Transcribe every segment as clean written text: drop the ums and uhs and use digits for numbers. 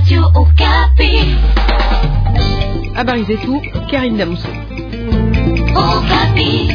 Radio Okapi. Habari zetu, Karine Damuso. Okapi.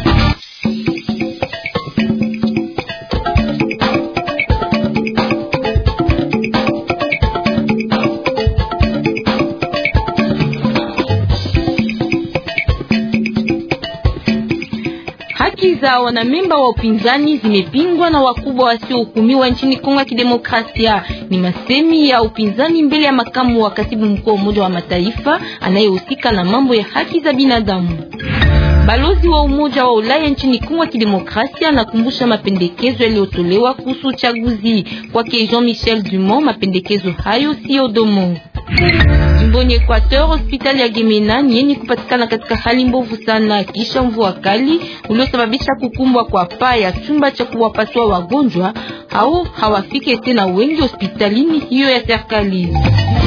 Haki za wanamemba wa upinzani zimepingwa na wakubwa wasiohukumiwa nchini Kongo ya Kidemokrasia. Ni masemi ya upinzani mbele ya makamu wa katibu mkuu wa Umoja wa Mataifa anayehusika na mambo ya haki za binadamu. Balozi wa Umoja wa Ulaya nchini Kongo ya Kidemokrasia anakumbusha mapendekezo yaliyotolewa kuhusu uchaguzi. Kwake Jean-Michel Dumont, mapendekezo hayo sio domo. Jimboni Equateur, hospitali ya Gemena ni yenye kupatikana katika hali mbovu sana kisha mvua kali uliosababisha kukumbwa kwa paa ya chumba cha kuwapasua wagonjwa au hawafike tena wengi hospitalini hiyo ya serikali.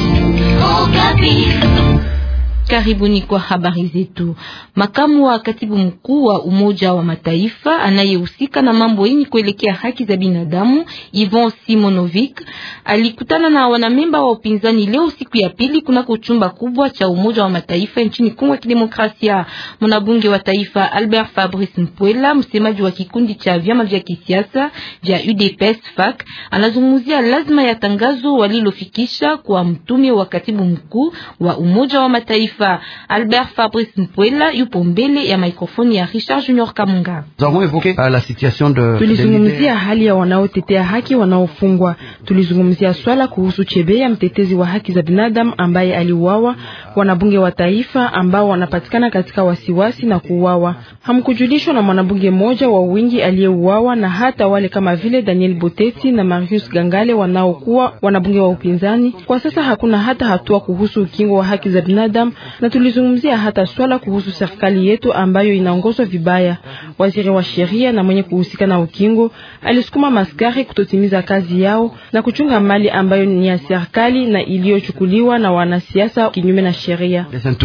Karibuni kwa habari zetu. Makamu wa katibu mkuu wa Umoja wa Mataifa anayehusika na mambo yenye kuelekea haki za binadamu, Ivan Simonovic, alikutana na wanamemba wa upinzani leo siku ya pili kunako chumba kubwa cha Umoja wa Mataifa nchini Kongo ya Kidemokrasia. Mwanabunge wa taifa Albert Fabrice Mpwela, msemaji wa kikundi cha vyama vya kisiasa vya UDPS FAC, anazungumzia lazima ya tangazo walilofikisha kwa mtume wa katibu mkuu wa Umoja wa Mataifa. Albert Fabrice Mpwela yupo mbele ya mikrofoni ya Richard Junior Kamunga. Tulizungumzia hali ya wanaotetea haki wanaofungwa. Tulizungumzia swala kuhusu Chebea, mtetezi wa haki za binadamu ambaye aliuawa, wanabunge wa taifa ambao wanapatikana katika wasiwasi na kuuawa. Hamkujulishwa na mwanabunge mmoja wa wingi aliyeuawa, na hata wale kama vile Daniel Boteti na Marius Gangale wanaokuwa wanabunge wa upinzani. Kwa sasa hakuna hata hatua kuhusu ukingo wa haki za binadamu, na tulizungumzia hata swala kuhusu serikali yetu ambayo inaongozwa vibaya. Waziri wa sheria na mwenye kuhusika na ukingo alisukuma maskari kutotimiza kazi yao na kuchunga mali ambayo ni ya serikali na iliyochukuliwa na wanasiasa kinyume na sheria.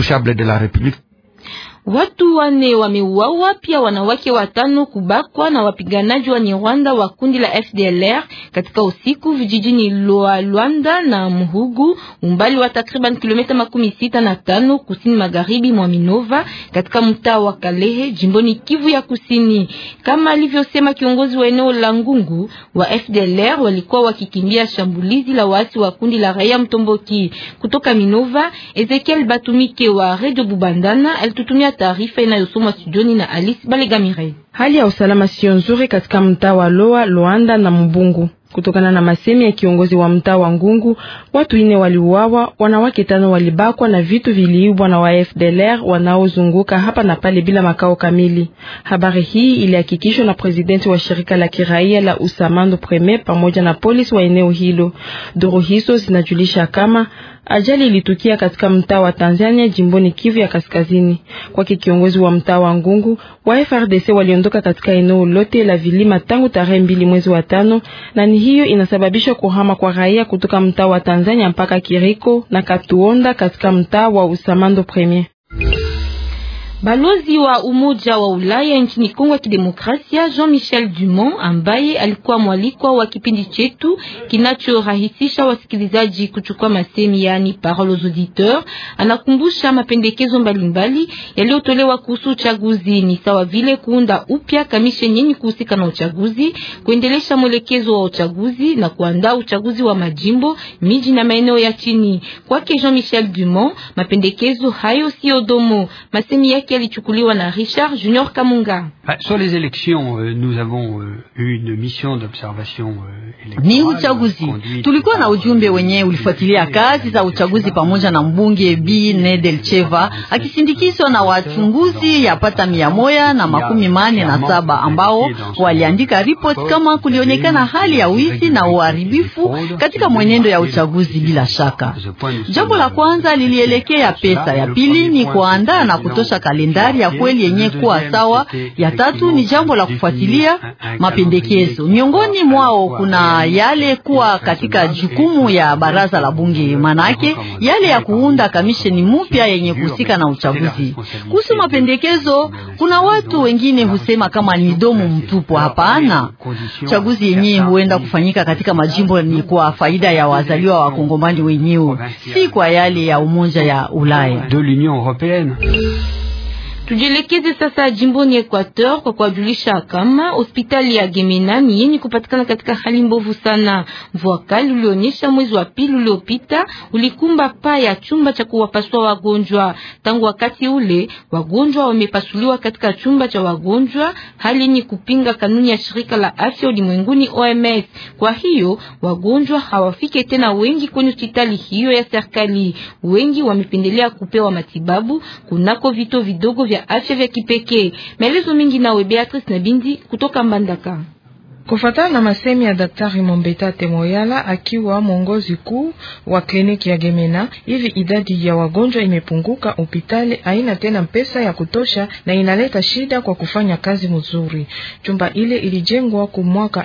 Watu 4 wameuawa, pia wanawake 5 kubakwa na wapiganaji wa Rwanda wa kundi la FDLR katika usiku vijijini Luanda na Muhugu, umbali wa takriban kilomita 65 kusini magharibi mwa Minova katika mtaa wa Kalehe, jimboni Kivu ya Kusini. Kama alivyosema kiongozi wa eneo la Ngungu, wa FDLR walikuwa wakikimbia shambulizi la waasi wa kundi la Raia Mtomboki. Kutoka Minova, Ezekiel Batumike wa Radio Bubandana alitutumia taarifa inayosomwa studioni na Alice Balegamire. Hali ya usalama sio nzuri katika mtaa wa Loa, Luanda na Mbungu. Kutokana na masemi ya kiongozi wa mtaa wa Ngungu, watu 4 waliuawa, wanawake 5 walibakwa na vitu viliibwa na wa FDLR wanaozunguka hapa na pale bila makao kamili. Habari hii ilihakikishwa na presidenti wa shirika la kiraia la Usamando Premier pamoja na polisi wa eneo hilo. Duru hizo zinajulisha kama ajali ilitukia katika mtaa wa Tanzania jimboni Kivu ya Kaskazini. Kwa kiongozi wa mtaa wa Ngungu, wa FRDC waliondoka katika eneo lote la vilima tangu tarehe 2 mwezi wa 5, na ni hiyo inasababisha kuhama kwa raia kutoka mtaa wa Tanzania mpaka Kiriko na Katuonda katika mtaa wa Usamando Premier. Balozi wa Umoja wa Ulaya nchini Kongo ya Kidemokrasia Jean-Michel Dumont, ambaye alikuwa mwalikwa wa kipindi chetu kinachorahisisha wasikilizaji kuchukua masemi, yani parole aux auditeurs, anakumbusha mapendekezo mbalimbali yaliyotolewa kuhusu uchaguzi, ni sawa vile kuunda upya kamisheni yenye kuhusika na uchaguzi, kuendelesha mwelekezo wa uchaguzi na kuandaa uchaguzi wa majimbo, miji na maeneo ya chini. Kwake Jean-Michel Dumont, mapendekezo hayo sio domo. Masemi yake alichukuliwa na Richard Junior Kamunga. Sur les élections, nous avons eu une mission d'observation électorale. Ni uchaguzi. Tulikuwa na ujumbe wenye ulifuatilia kazi za uchaguzi pamoja na mbunge B. Nedelcheva akisindikizwa na wachunguzi yapata 147 ambao waliandika report kama kulionekana hali ya wizi na uharibifu katika mwenendo ya uchaguzi. Bila shaka, jambo la kwanza lilielekea pesa, ya pili ni kuandaa na kutosha kalendari ya kweli yenye kuwa sawa. Ya tatu ni jambo la kufuatilia mapendekezo. Miongoni mwao kuna yale kuwa katika jukumu ya baraza la bunge, manake yale ya kuunda kamisheni mpya yenye kuhusika na uchaguzi. Kuhusu mapendekezo, kuna watu wengine husema kama ni domo mtupu. Hapana, uchaguzi yenyewe huenda kufanyika katika majimbo ni kwa faida ya wazaliwa wa Kongomani wenyewe, si kwa yale ya Umoja ya Ulaya. Tujelekeze sasa jimboni Equateur kwa kujulisha kama hospitali ya Gemena ni yenye kupatikana katika hali mbovu sana. Mvua kali ulionyesha mwezi wa pili uliopita ulikumba paa ya chumba cha kuwapasua wagonjwa. Tangu wakati ule wagonjwa wamepasuliwa katika chumba cha wagonjwa, hali yenye kupinga kanuni ya shirika la afya ulimwenguni OMS. Kwa hiyo wagonjwa hawafike tena wengi kwenye hospitali hiyo ya serikali. Wengi wamependelea kupewa matibabu kunako vituo vidogo vya afya vya kipekee. Maelezo mengi nawe Beatrice Nabindi kutoka Mbandaka. Kufuatana na masemi ya Daktari Mombeta Temoyala akiwa mwongozi kuu wa kliniki ya Gemena, hivi idadi ya wagonjwa imepunguka. Hospitali haina tena pesa ya kutosha na inaleta shida kwa kufanya kazi mzuri. Chumba ile ilijengwa kwa mwaka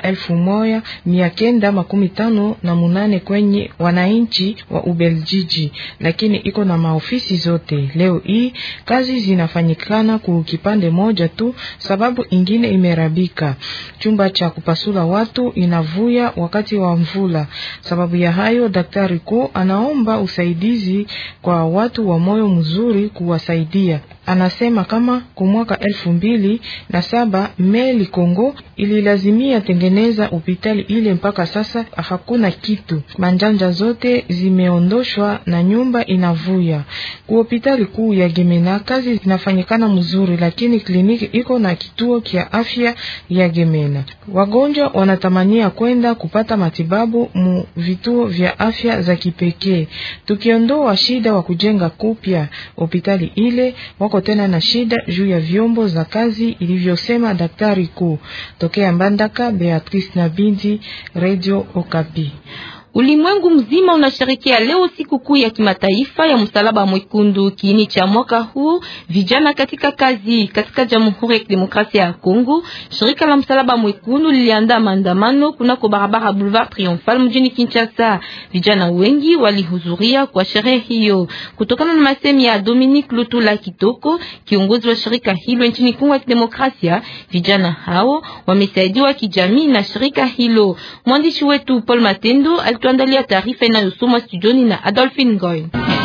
1958 kwenye wananchi wa Ubeljiji, lakini iko na maofisi zote. Leo hii kazi zinafanyikana kwa kipande moja tu, sababu ingine imerabika. Chumba cha pasula watu inavuya wakati wa mvula. Sababu ya hayo, Daktari Ko anaomba usaidizi kwa watu wa moyo mzuri kuwasaidia. Anasema kama kwa mwaka 2007 Meli Kongo ililazimia tengeneza hospitali ile, mpaka sasa hakuna kitu. Manjanja zote zimeondoshwa na nyumba inavuya. Kwa hospitali kuu ya Gemena kazi zinafanyikana mzuri, lakini kliniki iko na kituo kia afya ya Gemena. Wagonjwa wanatamania kwenda kupata matibabu mu vituo vya afya za kipekee. Tukiondoa shida wa kujenga kupya hospitali ile, wako tena na shida juu ya vyombo za kazi, ilivyosema Daktari Kuu. Tokea Mbandaka, Beatrice Nabindi, Radio Okapi. Ulimwengu mzima unasherehekea leo siku kuu ya kimataifa ya msalaba mwekundu. Kiini cha mwaka huu vijana katika kazi. Katika Jamhuri ya Kidemokrasia ya Kongo, shirika la msalaba mwekundu liliandaa maandamano kunako barabara Boulevard Triomphal mjini Kinshasa. Vijana wengi walihudhuria kwa sherehe hiyo. Kutokana na masemi ya Dominique Lutula Kitoko, kiongozi wa shirika hilo nchini Kongo ya Kidemokrasia, vijana hao wamesaidiwa kijamii na shirika hilo. Mwandishi wetu Paul Matendo tuandalia taarifa inayosomwa studioni na Adolphine Ngoy.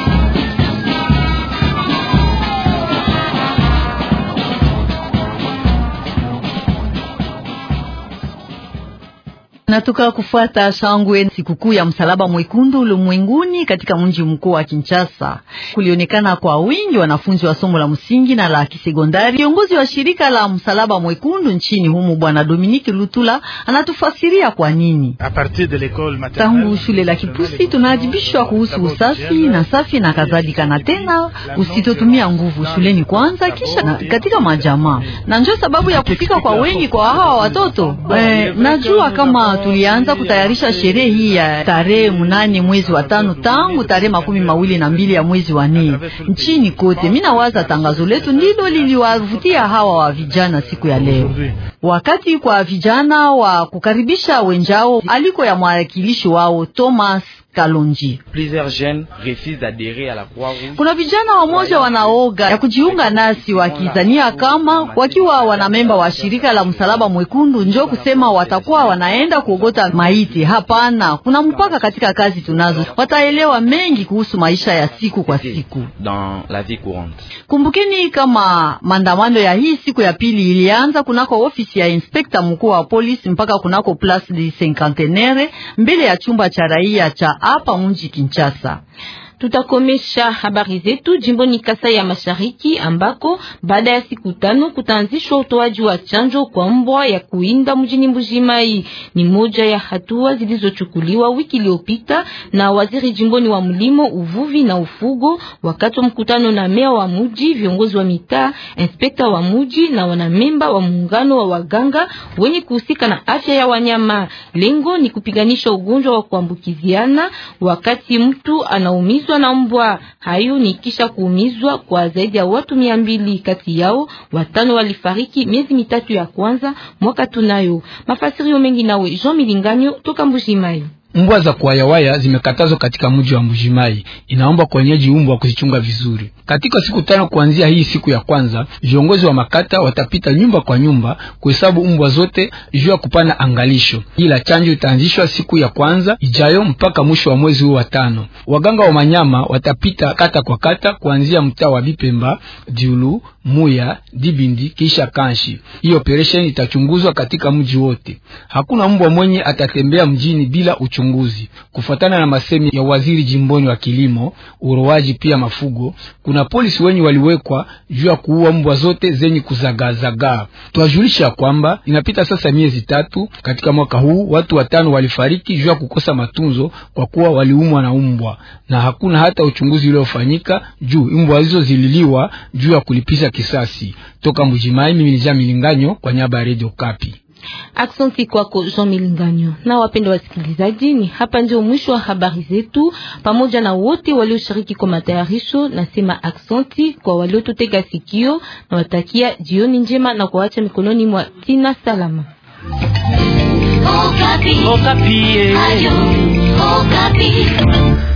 Natuka kufuata shangwe sikukuu ya msalaba mwekundu ulimwenguni katika mji mkuu wa Kinshasa. Kulionekana kwa wingi wanafunzi wa somo la msingi na la kisekondari. Kiongozi wa shirika la msalaba mwekundu nchini humu Bwana Dominique Lutula anatufasiria kwa nini. Tangu shule la Kipusi tunaadibishwa kuhusu usafi na safi na kadhalika, na tena usitotumia nguvu shuleni kwanza kisha katika majamaa. Na ndio sababu ya kufika kwa wengi kwa hawa watoto. Najua kama tulianza kutayarisha sherehe hii ya tarehe 8 mwezi wa 5 tangu tarehe 22 ya mwezi wa 4 nchini kote. Mimi nawaza tangazo letu ndilo liliwavutia hawa wa vijana siku ya leo. Wakati kwa vijana wa kukaribisha wenjao aliko ya mwakilishi wao Thomas Kalonji. Kuna vijana wamoja wanaoga ya kujiunga nasi wakizania kama wakiwa wanamemba wa shirika la msalaba mwekundu njo kusema watakuwa wanaenda kuogota maiti. Hapana, kuna mpaka katika kazi tunazo. Wataelewa mengi kuhusu maisha ya siku kwa siku. Kumbukeni kama maandamano ya hii siku ya pili ilianza kunako ofisi ya inspekta mkuu wa polisi mpaka kunako Place du Cinquantenaire mbele ya chumba cha raia cha hapa mji Kinshasa. Tutakomesha habari zetu jimboni Kasai ya Mashariki, ambako baada ya siku 5 kutaanzishwa utoaji wa chanjo kwa mbwa ya kuinda mjini Mbujimai. Ni moja ya hatua zilizochukuliwa wiki iliyopita na waziri jimboni wa mlimo, uvuvi na ufugo wakati wa mkutano na meya wa mji, viongozi wa mitaa, inspekta wa mji na wanamemba wa muungano wa waganga wenye kuhusika na afya ya wanyama. Lengo ni kupiganisha ugonjwa wa kuambukiziana wakati mtu anaumizwa kuumizwa na mbwa. Hayo ni kisha kuumizwa kwa zaidi ya watu 200, kati yao 5 walifariki miezi mitatu ya kwanza mwaka tunayo. Mafasirio mengi nawe Jean Milinganyo toka Mbuji-Mayi. Mbwa za kuwayawaya zimekatazwa katika mji wa Mbuji-Mayi. Inaomba kwenyeji mbwa kuzichunga vizuri. Katika siku 5 kuanzia hii siku ya kwanza, viongozi wa makata watapita nyumba kwa nyumba kuhesabu mbwa zote juu ya kupana angalisho. Ila chanjo itaanzishwa siku ya kwanza ijayo mpaka mwisho wa mwezi huu wa 5. Waganga wa manyama watapita kata kwa kata kuanzia mtaa wa Bipemba, Diulu, Muya, Dibindi kisha Kanshi. Hii operation itachunguzwa katika mji wote. Hakuna mbwa mwenye atatembea mjini bila uchunguzi. Kufuatana na masemi ya waziri jimboni wa kilimo, uroaji pia mafugo, kuna polisi wenye waliwekwa juu ya kuua mbwa zote zenye kuzagazaga. Tuwajulisha kwamba inapita sasa miezi 3 katika mwaka huu watu 5 walifariki juu ya kukosa matunzo kwa kuwa waliumwa na mbwa, na hakuna hata uchunguzi uliofanyika juu mbwa hizo zililiwa juu ya kulipisha kisasi. Toka Mbuji-Mayi, mimi ni Jean Milinganyo kwa niaba ya Radio Okapi. Aksanti kwako Jean Milinganyo. Na wapendwa wasikilizaji, ni hapa ndio mwisho wa habari zetu, pamoja na wote walioshiriki kwa matayarisho. Nasema aksanti kwa waliotutega sikio, na watakia jioni njema na kuacha mikononi mwa Tina Salama. Okapi. Okapi. Ayo. Okapi.